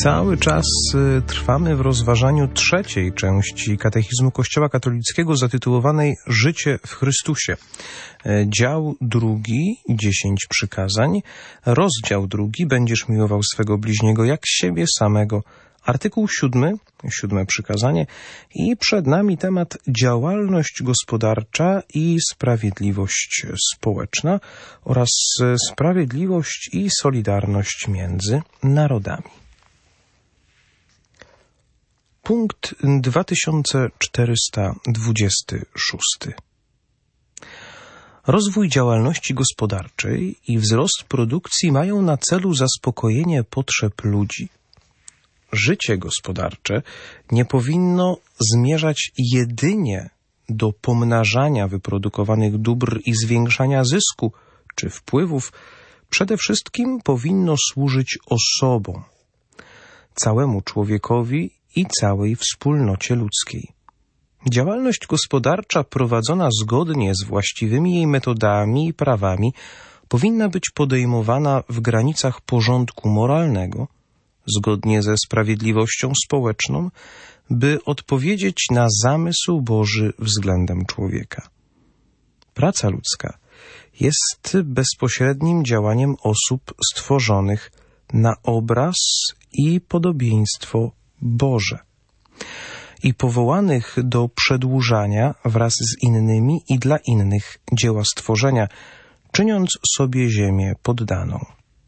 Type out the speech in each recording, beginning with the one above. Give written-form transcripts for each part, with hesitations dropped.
Cały czas trwamy w rozważaniu trzeciej części Katechizmu Kościoła katolickiego zatytułowanej Życie w Chrystusie. Dział drugi, 10 przykazań. Rozdział drugi, będziesz miłował swego bliźniego jak siebie samego. Artykuł 7, 7 przykazanie. I przed nami temat działalność gospodarcza i sprawiedliwość społeczna oraz sprawiedliwość i solidarność między narodami. Punkt 2426. Rozwój działalności gospodarczej i wzrost produkcji mają na celu zaspokojenie potrzeb ludzi. Życie gospodarcze nie powinno zmierzać jedynie do pomnażania wyprodukowanych dóbr i zwiększania zysku czy wpływów. Przede wszystkim powinno służyć osobom, całemu człowiekowi i całej wspólnocie ludzkiej. Działalność gospodarcza prowadzona zgodnie z właściwymi jej metodami i prawami powinna być podejmowana w granicach porządku moralnego, zgodnie ze sprawiedliwością społeczną, by odpowiedzieć na zamysł Boży względem człowieka. Praca ludzka jest bezpośrednim działaniem osób stworzonych na obraz i podobieństwo Boże i powołanych do przedłużania wraz z innymi i dla innych dzieła stworzenia, czyniąc sobie ziemię poddaną.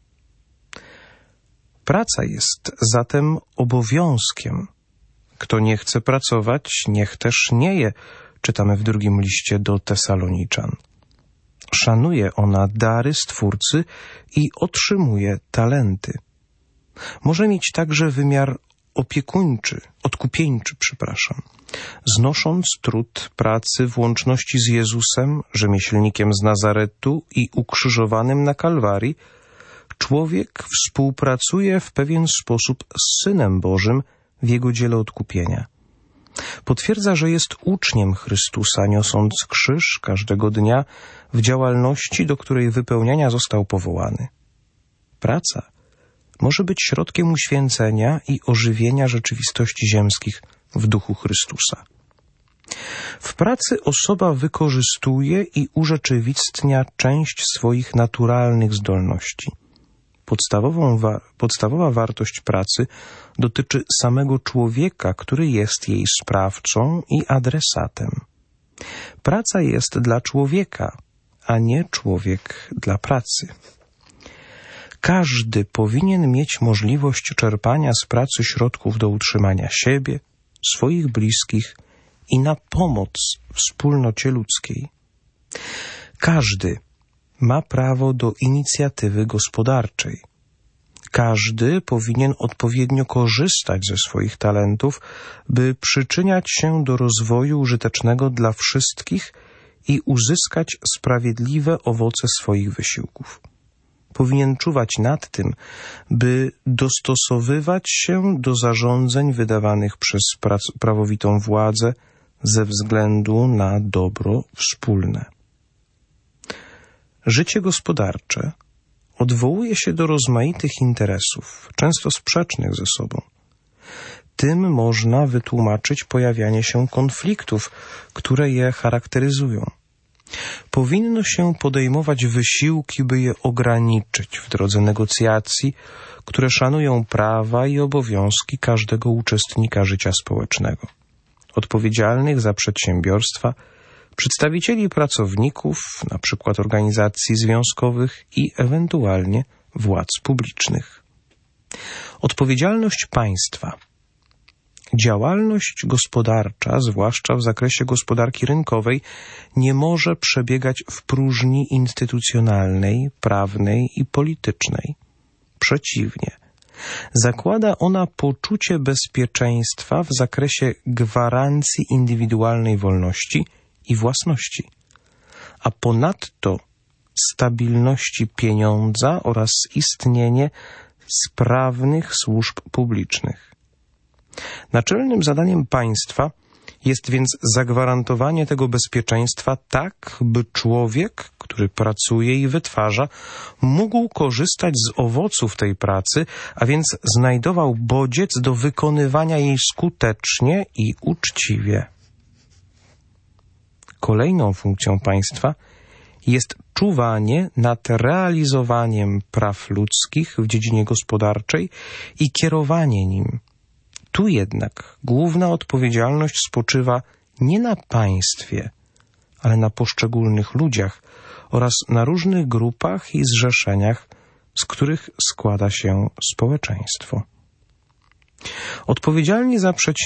Praca jest zatem obowiązkiem. Kto nie chce pracować, niech też nie je, czytamy w drugim liście do Tesaloniczan. Szanuje ona dary Stwórcy i otrzymuje talenty. Może mieć także wymiar odkupieńczy, znosząc trud pracy w łączności z Jezusem, rzemieślnikiem z Nazaretu i ukrzyżowanym na Kalwarii, człowiek współpracuje w pewien sposób z Synem Bożym w Jego dziele odkupienia. Potwierdza, że jest uczniem Chrystusa, niosąc krzyż każdego dnia w działalności, do której wypełniania został powołany. Praca może być środkiem uświęcenia i ożywienia rzeczywistości ziemskich w duchu Chrystusa. W pracy osoba wykorzystuje i urzeczywistnia część swoich naturalnych zdolności. Podstawowa wartość pracy dotyczy samego człowieka, który jest jej sprawcą i adresatem. Praca jest dla człowieka, a nie człowiek dla pracy. Każdy powinien mieć możliwość czerpania z pracy środków do utrzymania siebie, swoich bliskich i na pomoc wspólnocie ludzkiej. Każdy ma prawo do inicjatywy gospodarczej. Każdy powinien odpowiednio korzystać ze swoich talentów, by przyczyniać się do rozwoju użytecznego dla wszystkich i uzyskać sprawiedliwe owoce swoich wysiłków. Powinien czuwać nad tym, by dostosowywać się do zarządzeń wydawanych przez prawowitą władzę ze względu na dobro wspólne. Życie gospodarcze odwołuje się do rozmaitych interesów, często sprzecznych ze sobą. Tym można wytłumaczyć pojawianie się konfliktów, które je charakteryzują. Powinno się podejmować wysiłki, by je ograniczyć w drodze negocjacji, które szanują prawa i obowiązki każdego uczestnika życia społecznego, odpowiedzialnych za przedsiębiorstwa, przedstawicieli pracowników, na przykład organizacji związkowych i ewentualnie władz publicznych. Odpowiedzialność państwa. Działalność gospodarcza, zwłaszcza w zakresie gospodarki rynkowej, nie może przebiegać w próżni instytucjonalnej, prawnej i politycznej. Przeciwnie, zakłada ona poczucie bezpieczeństwa w zakresie gwarancji indywidualnej wolności i własności, a ponadto stabilności pieniądza oraz istnienie sprawnych służb publicznych. Naczelnym zadaniem państwa Jest więc zagwarantowanie tego bezpieczeństwa tak, by człowiek, który pracuje i wytwarza, mógł korzystać z owoców tej pracy, a więc znajdował bodziec do wykonywania jej skutecznie i uczciwie. Kolejną funkcją państwa jest czuwanie nad realizowaniem praw ludzkich w dziedzinie gospodarczej i kierowanie nim. Tu jednak główna odpowiedzialność spoczywa nie na państwie, ale na poszczególnych ludziach oraz na różnych grupach i zrzeszeniach, z których składa się społeczeństwo. Odpowiedzialni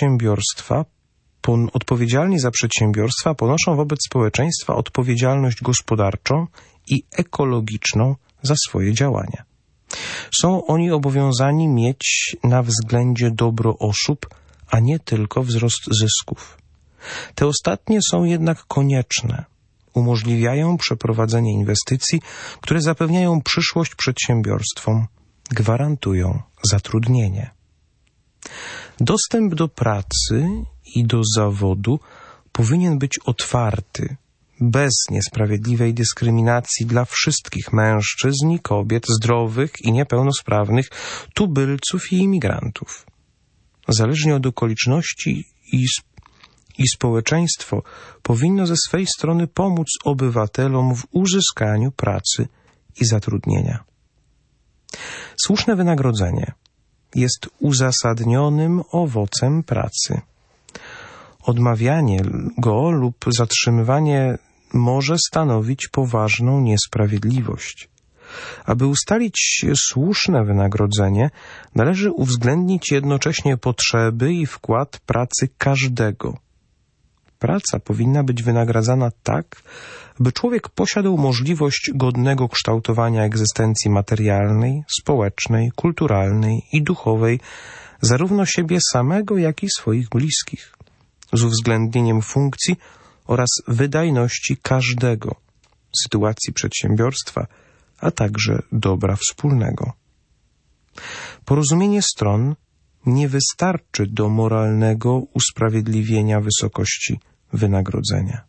za przedsiębiorstwa ponoszą wobec społeczeństwa odpowiedzialność gospodarczą i ekologiczną za swoje działania. Są oni obowiązani mieć na względzie dobro osób, a nie tylko wzrost zysków. Te ostatnie są jednak konieczne. Umożliwiają przeprowadzenie inwestycji, które zapewniają przyszłość przedsiębiorstwom, gwarantują zatrudnienie. Dostęp do pracy i do zawodu powinien być otwarty, bez niesprawiedliwej dyskryminacji dla wszystkich mężczyzn i kobiet, zdrowych i niepełnosprawnych, tubylców i imigrantów. Zależnie od okoliczności i społeczeństwo powinno ze swej strony pomóc obywatelom w uzyskaniu pracy i zatrudnienia. Słuszne wynagrodzenie jest uzasadnionym owocem pracy. Odmawianie go lub zatrzymywanie może stanowić poważną niesprawiedliwość. Aby ustalić słuszne wynagrodzenie, należy uwzględnić jednocześnie potrzeby i wkład pracy każdego. Praca powinna być wynagradzana tak, by człowiek posiadał możliwość godnego kształtowania egzystencji materialnej, społecznej, kulturalnej i duchowej, zarówno siebie samego, jak i swoich bliskich, z uwzględnieniem funkcji oraz wydajności każdego, sytuacji przedsiębiorstwa, a także dobra wspólnego. Porozumienie stron nie wystarczy do moralnego usprawiedliwienia wysokości wynagrodzenia.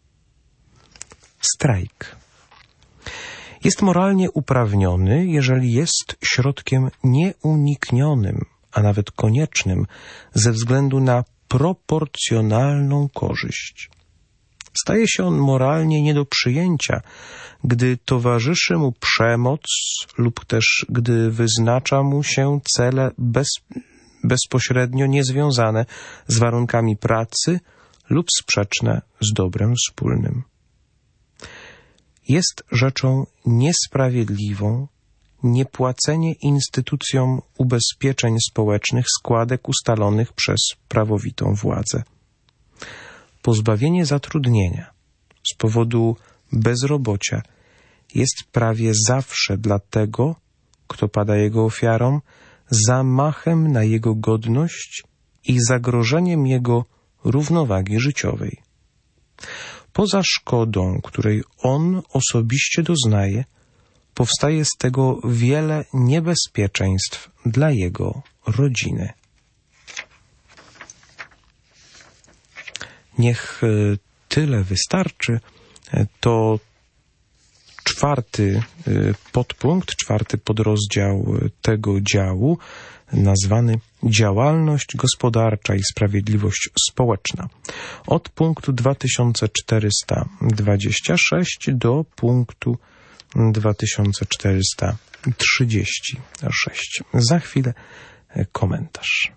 Strajk jest moralnie uprawniony, jeżeli jest środkiem nieuniknionym, a nawet koniecznym ze względu na proporcjonalną korzyść. Staje się on moralnie nie do przyjęcia, gdy towarzyszy mu przemoc lub też gdy wyznacza mu się cele bezpośrednio niezwiązane z warunkami pracy lub sprzeczne z dobrem wspólnym. Jest rzeczą niesprawiedliwą niepłacenie instytucjom ubezpieczeń społecznych składek ustalonych przez prawowitą władzę. Pozbawienie zatrudnienia z powodu bezrobocia jest prawie zawsze dla tego, kto pada jego ofiarą, zamachem na jego godność i zagrożeniem jego równowagi życiowej. Poza szkodą, której on osobiście doznaje, powstaje z tego wiele niebezpieczeństw dla jego rodziny. Niech tyle wystarczy. To czwarty podpunkt, czwarty podrozdział tego działu, nazwany Działalność gospodarcza i sprawiedliwość społeczna. Od punktu 2426 do punktu 2436. Za chwilę komentarz.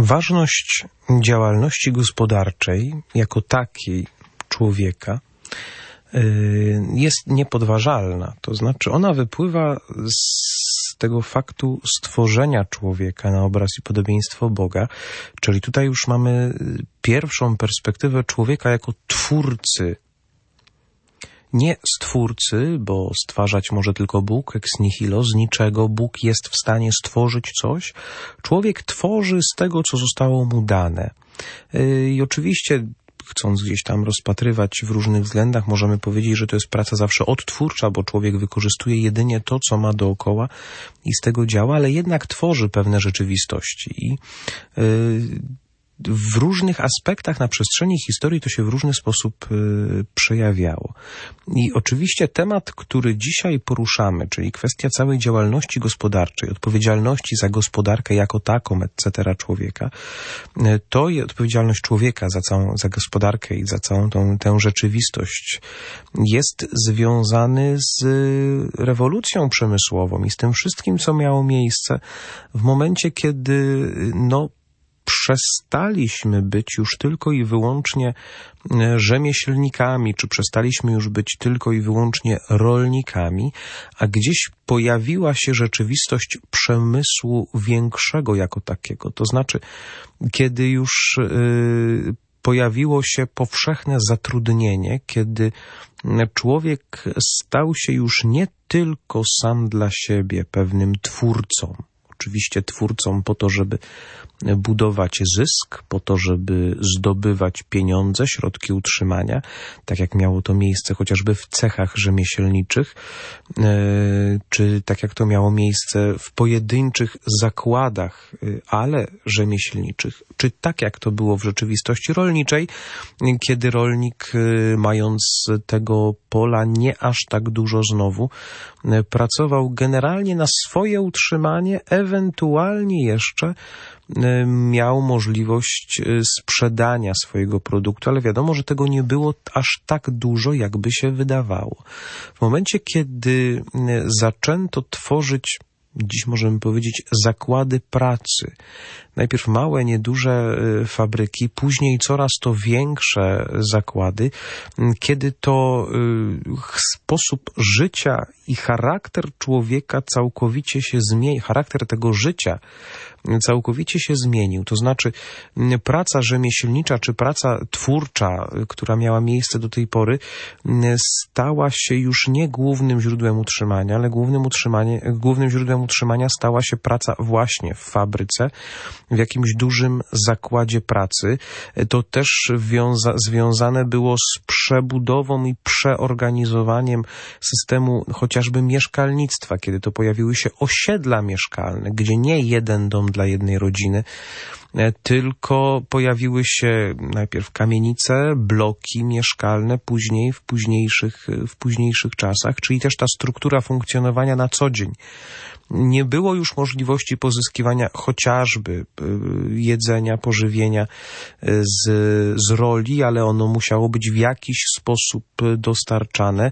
Ważność działalności gospodarczej jako takiej człowieka jest niepodważalna. To znaczy ona wypływa z tego faktu stworzenia człowieka na obraz i podobieństwo Boga, czyli tutaj już mamy pierwszą perspektywę człowieka jako twórcy. Nie stwórcy, bo stwarzać może tylko Bóg, ex nihilo, z niczego Bóg jest w stanie stworzyć coś. Człowiek tworzy z tego, co zostało mu dane. I oczywiście, chcąc gdzieś tam rozpatrywać w różnych względach, możemy powiedzieć, że to jest praca zawsze odtwórcza, bo człowiek wykorzystuje jedynie to, co ma dookoła i z tego działa, ale jednak tworzy pewne rzeczywistości. I w różnych aspektach na przestrzeni historii to się w różny sposób przejawiało. I oczywiście temat, który dzisiaj poruszamy, czyli kwestia całej działalności gospodarczej, odpowiedzialności za gospodarkę jako taką, etc. człowieka, to jest odpowiedzialność człowieka za gospodarkę i za całą tę rzeczywistość jest związany z rewolucją przemysłową i z tym wszystkim, co miało miejsce w momencie, kiedy przestaliśmy być już tylko i wyłącznie rzemieślnikami, czy przestaliśmy już być tylko i wyłącznie rolnikami, a gdzieś pojawiła się rzeczywistość przemysłu większego jako takiego. To znaczy, kiedy już pojawiło się powszechne zatrudnienie, kiedy człowiek stał się już nie tylko sam dla siebie pewnym twórcą, oczywiście twórcą po to, żeby budować zysk, po to, żeby zdobywać pieniądze, środki utrzymania, tak jak miało to miejsce chociażby w cechach rzemieślniczych, czy tak jak to miało miejsce w pojedynczych zakładach, ale rzemieślniczych, czy tak jak to było w rzeczywistości rolniczej, kiedy rolnik, mając tego pola nie aż tak dużo znowu, pracował generalnie na swoje utrzymanie, ewentualnie jeszcze miał możliwość sprzedania swojego produktu, ale wiadomo, że tego nie było aż tak dużo, jakby się wydawało. W momencie, kiedy zaczęto tworzyć, dziś możemy powiedzieć, zakłady pracy, najpierw małe, nieduże fabryki, później coraz to większe zakłady, kiedy to sposób życia i charakter człowieka całkowicie się zmienił, charakter tego życia całkowicie się zmienił. To znaczy praca rzemieślnicza czy praca twórcza, która miała miejsce do tej pory, stała się już nie głównym źródłem utrzymania, ale głównym źródłem utrzymania stała się praca właśnie w fabryce, w jakimś dużym zakładzie pracy. To też związane było z przebudową i przeorganizowaniem systemu chociażby mieszkalnictwa, kiedy to pojawiły się osiedla mieszkalne, gdzie nie jeden dom dla jednej rodziny, tylko pojawiły się najpierw kamienice, bloki mieszkalne, później w późniejszych czasach, czyli też ta struktura funkcjonowania na co dzień. Nie było już możliwości pozyskiwania chociażby jedzenia, pożywienia z roli, ale ono musiało być w jakiś sposób dostarczane.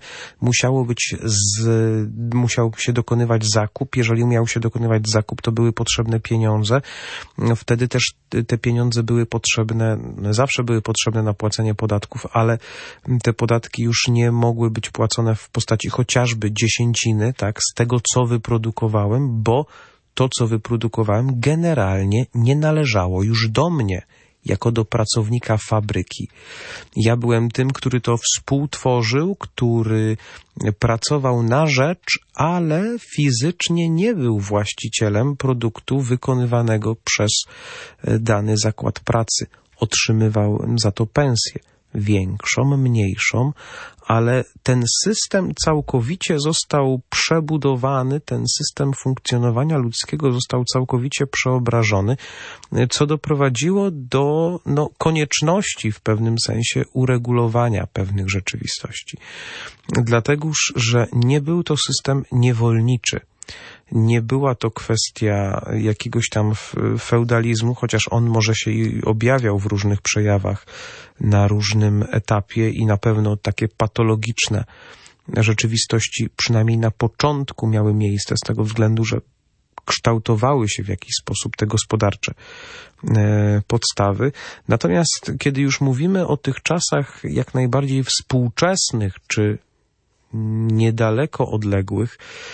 Musiał się dokonywać zakup. Jeżeli miał się dokonywać zakup, to były potrzebne pieniądze. Wtedy też te pieniądze zawsze były potrzebne na płacenie podatków, ale te podatki już nie mogły być płacone w postaci chociażby dziesięciny, tak, z tego, co wyprodukowałem, bo to, co wyprodukowałem, generalnie nie należało już do mnie, jako do pracownika fabryki. Ja byłem tym, który to współtworzył, który pracował na rzecz, ale fizycznie nie był właścicielem produktu wykonywanego przez dany zakład pracy. Otrzymywał za to pensję. Większą, mniejszą, ale ten system całkowicie został przebudowany, ten system funkcjonowania ludzkiego został całkowicie przeobrażony, co doprowadziło do konieczności w pewnym sensie uregulowania pewnych rzeczywistości. Dlategoż, że nie był to system niewolniczy. Nie była to kwestia jakiegoś tam feudalizmu, chociaż on może się i objawiał w różnych przejawach na różnym etapie i na pewno takie patologiczne rzeczywistości przynajmniej na początku miały miejsce z tego względu, że kształtowały się w jakiś sposób te gospodarcze podstawy. Natomiast kiedy już mówimy o tych czasach jak najbardziej współczesnych, czy niedaleko odległych,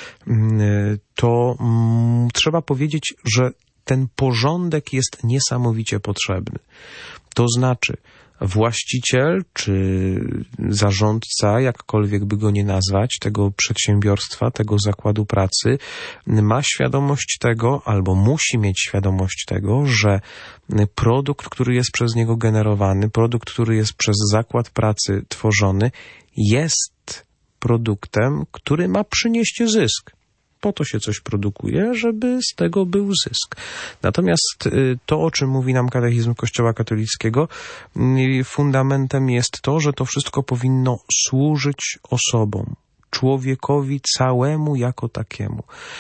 to trzeba powiedzieć, że ten porządek jest niesamowicie potrzebny. To znaczy, właściciel czy zarządca, jakkolwiek by go nie nazwać, tego przedsiębiorstwa, tego zakładu pracy, ma świadomość tego, albo musi mieć świadomość tego, że produkt, który jest przez niego generowany, produkt, który jest przez zakład pracy tworzony, jest produktem, który ma przynieść zysk. Po to się coś produkuje, żeby z tego był zysk. Natomiast to, o czym mówi nam katechizm Kościoła katolickiego, fundamentem jest to, że to wszystko powinno służyć osobom, człowiekowi całemu jako takiemu.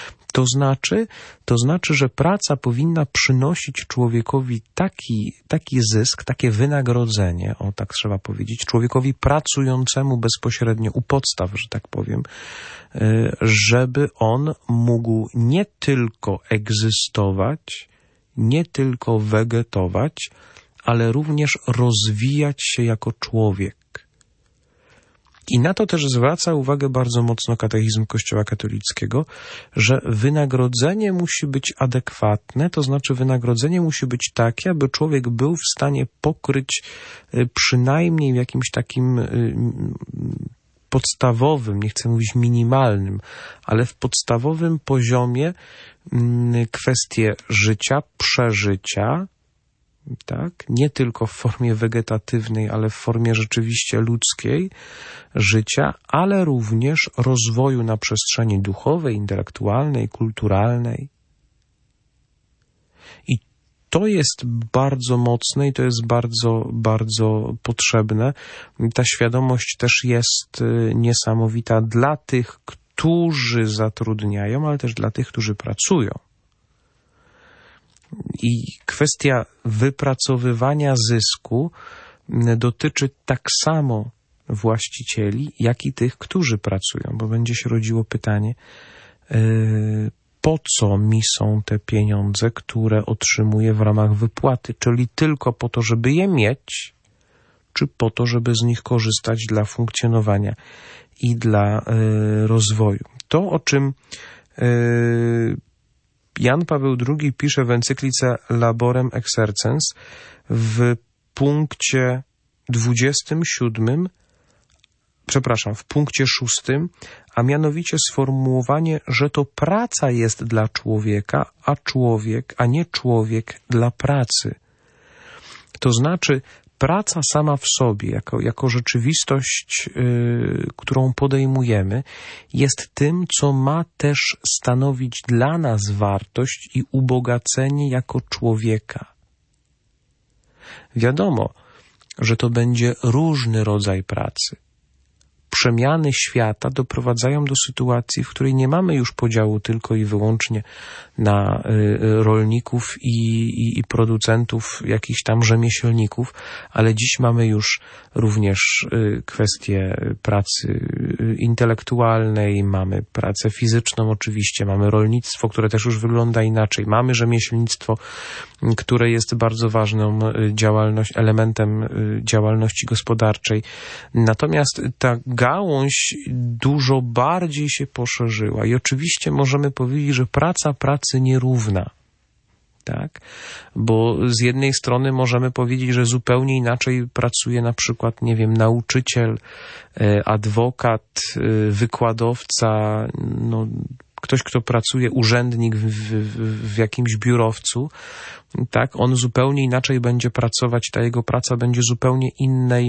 To znaczy, że praca powinna przynosić człowiekowi taki zysk, takie wynagrodzenie, o tak trzeba powiedzieć, człowiekowi pracującemu bezpośrednio u podstaw, że tak powiem, żeby on mógł nie tylko egzystować, nie tylko wegetować, ale również rozwijać się jako człowiek. I na to też zwraca uwagę bardzo mocno katechizm Kościoła katolickiego, że wynagrodzenie musi być adekwatne, to znaczy wynagrodzenie musi być takie, aby człowiek był w stanie pokryć przynajmniej w jakimś takim podstawowym, nie chcę mówić minimalnym, ale w podstawowym poziomie kwestie życia, przeżycia, tak? Nie tylko w formie wegetatywnej, ale w formie rzeczywiście ludzkiej życia, ale również rozwoju na przestrzeni duchowej, intelektualnej, kulturalnej. I to jest bardzo mocne i to jest bardzo, bardzo potrzebne. Ta świadomość też jest niesamowita dla tych, którzy zatrudniają, ale też dla tych, którzy pracują. I kwestia wypracowywania zysku dotyczy tak samo właścicieli, jak i tych, którzy pracują, bo będzie się rodziło pytanie, po co mi są te pieniądze, które otrzymuję w ramach wypłaty, czyli tylko po to, żeby je mieć, czy po to, żeby z nich korzystać dla funkcjonowania i dla rozwoju. To, o czym Jan Paweł II pisze w encyklice Laborem Exercens w punkcie 27, w punkcie 6, a mianowicie sformułowanie, że to praca jest dla człowieka, a nie człowiek dla pracy. To znaczy, praca sama w sobie, jako rzeczywistość, którą podejmujemy, jest tym, co ma też stanowić dla nas wartość i ubogacenie jako człowieka. Wiadomo, że to będzie różny rodzaj pracy. Przemiany świata doprowadzają do sytuacji, w której nie mamy już podziału tylko i wyłącznie na rolników i producentów, jakichś tam rzemieślników, ale dziś mamy już również kwestie pracy intelektualnej, mamy pracę fizyczną oczywiście, mamy rolnictwo, które też już wygląda inaczej, mamy rzemieślnictwo, które jest bardzo ważnym elementem działalności gospodarczej. Natomiast ta gałąź dużo bardziej się poszerzyła i oczywiście możemy powiedzieć, że praca pracy nierówna, tak? Bo z jednej strony możemy powiedzieć, że zupełnie inaczej pracuje na przykład, nie wiem, nauczyciel, adwokat, wykładowca, ktoś, kto pracuje, urzędnik w jakimś biurowcu, tak? On zupełnie inaczej będzie pracować, ta jego praca będzie zupełnie innej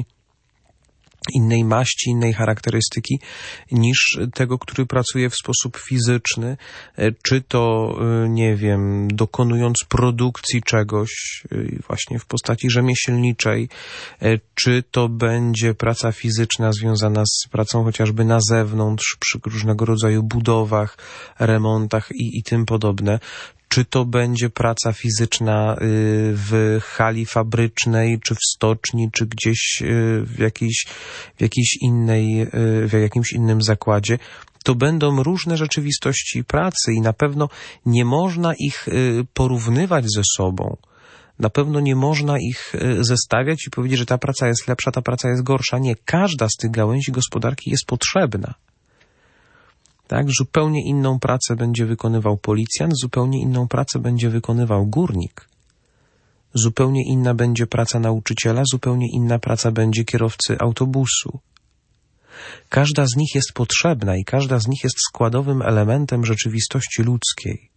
maści, innej charakterystyki niż tego, który pracuje w sposób fizyczny, czy to, nie wiem, dokonując produkcji czegoś właśnie w postaci rzemieślniczej, czy to będzie praca fizyczna związana z pracą chociażby na zewnątrz, przy różnego rodzaju budowach, remontach i tym podobne. Czy to będzie praca fizyczna w hali fabrycznej, czy w stoczni, czy gdzieś w jakimś innym zakładzie. to będą różne rzeczywistości pracy i na pewno nie można ich porównywać ze sobą. Na pewno nie można ich zestawiać i powiedzieć, że ta praca jest lepsza, ta praca jest gorsza. Nie, każda z tych gałęzi gospodarki jest potrzebna. Tak, zupełnie inną pracę będzie wykonywał policjant, zupełnie inną pracę będzie wykonywał górnik. Zupełnie inna będzie praca nauczyciela, zupełnie inna praca będzie kierowcy autobusu. Każda z nich jest potrzebna i każda z nich jest składowym elementem rzeczywistości ludzkiej.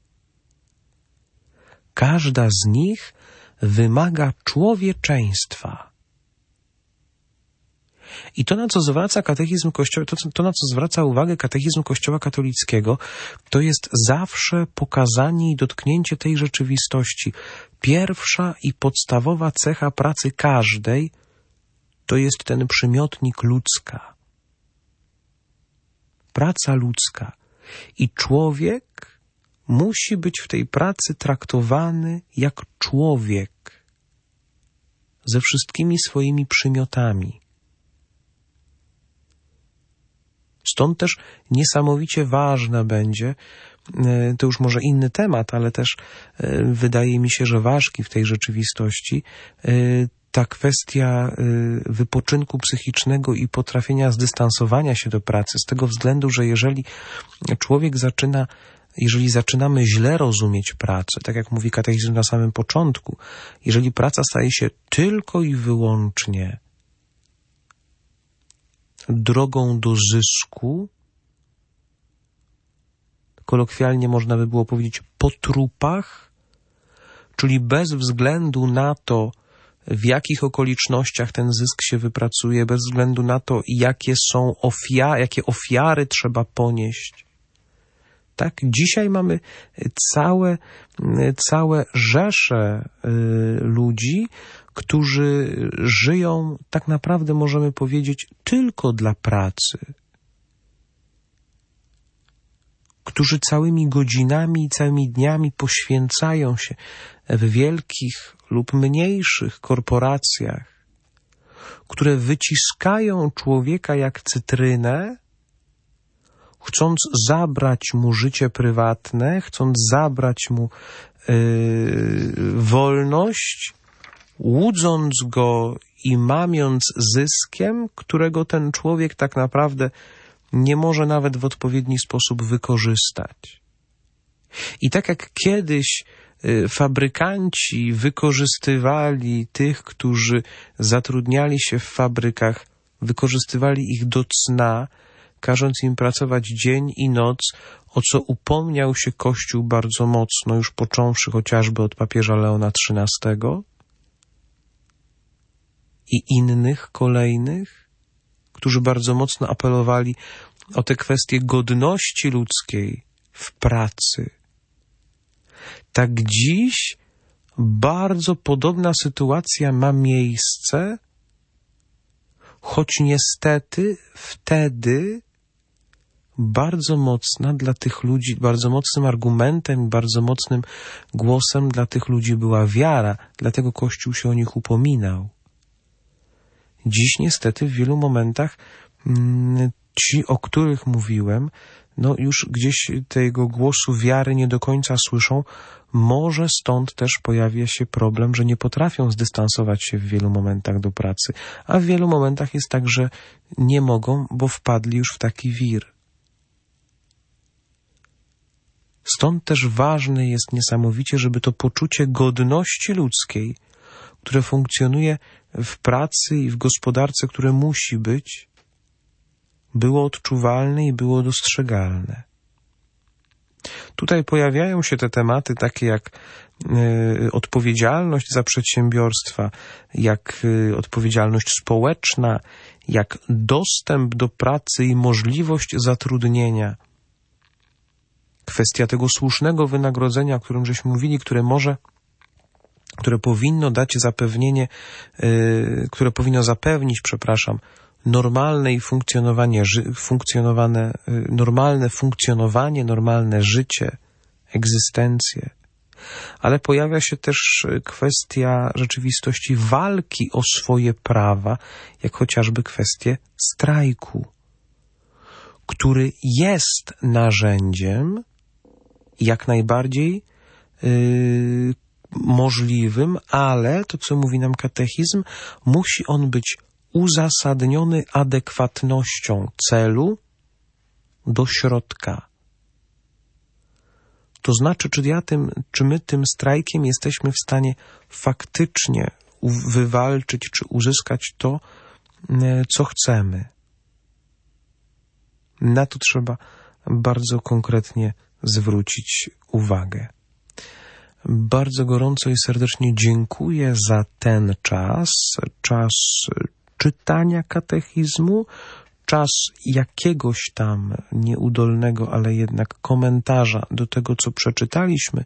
Każda z nich wymaga człowieczeństwa. I to, na co zwraca katechizm Kościoła, to, na co zwraca uwagę katechizm Kościoła katolickiego, to jest zawsze pokazanie i dotknięcie tej rzeczywistości. Pierwsza i podstawowa cecha pracy każdej to jest ten przymiotnik ludzka. Praca ludzka. I człowiek musi być w tej pracy traktowany jak człowiek, ze wszystkimi swoimi przymiotami. Stąd też niesamowicie ważna będzie, to już może inny temat, ale też wydaje mi się, że ważki w tej rzeczywistości, ta kwestia wypoczynku psychicznego i potrafienia zdystansowania się do pracy, z tego względu, że jeżeli zaczynamy źle rozumieć pracę, tak jak mówi katechizm na samym początku, jeżeli praca staje się tylko i wyłącznie drogą do zysku, kolokwialnie można by było powiedzieć po trupach, czyli bez względu na to, w jakich okolicznościach ten zysk się wypracuje, bez względu na to, jakie ofiary trzeba ponieść. Tak, dzisiaj mamy całe rzesze ludzi, którzy żyją, tak naprawdę możemy powiedzieć, tylko dla pracy. Którzy całymi godzinami i całymi dniami poświęcają się w wielkich lub mniejszych korporacjach, które wyciskają człowieka jak cytrynę, chcąc zabrać mu życie prywatne, chcąc zabrać mu wolność, łudząc go i mamiąc zyskiem, którego ten człowiek tak naprawdę nie może nawet w odpowiedni sposób wykorzystać. I tak jak kiedyś fabrykanci wykorzystywali tych, którzy zatrudniali się w fabrykach, wykorzystywali ich do cna, każąc im pracować dzień i noc, o co upomniał się Kościół bardzo mocno, już począwszy chociażby od papieża Leona XIII i innych kolejnych, którzy bardzo mocno apelowali o te kwestie godności ludzkiej w pracy. Tak dziś bardzo podobna sytuacja ma miejsce, choć niestety wtedy bardzo mocna dla tych ludzi, bardzo mocnym argumentem, bardzo mocnym głosem dla tych ludzi była wiara, dlatego Kościół się o nich upominał. Dziś niestety w wielu momentach ci, o których mówiłem, już gdzieś tego głosu wiary nie do końca słyszą. Może stąd też pojawia się problem, że nie potrafią zdystansować się w wielu momentach do pracy, a w wielu momentach jest tak, że nie mogą, bo wpadli już w taki wir. Stąd też ważne jest niesamowicie, żeby to poczucie godności ludzkiej, które funkcjonuje w pracy i w gospodarce, które musi być, było odczuwalne i było dostrzegalne. Tutaj pojawiają się te tematy takie jak odpowiedzialność za przedsiębiorstwa, jak odpowiedzialność społeczna, jak dostęp do pracy i możliwość zatrudnienia. Kwestia tego słusznego wynagrodzenia, o którym żeśmy mówili, które powinno dać zapewnienie, normalne funkcjonowanie, normalne życie, egzystencję. Ale pojawia się też kwestia rzeczywistości walki o swoje prawa, jak chociażby kwestie strajku, który jest narzędziem jak najbardziej możliwym, ale to, co mówi nam katechizm, musi on być uzasadniony adekwatnością celu do środka. To znaczy, czy my tym strajkiem jesteśmy w stanie faktycznie wywalczyć, czy uzyskać to, co chcemy. Na to trzeba bardzo konkretnie zwrócić uwagę. Bardzo gorąco i serdecznie dziękuję za ten czas czytania katechizmu, czas jakiegoś tam nieudolnego, ale jednak komentarza do tego, co przeczytaliśmy.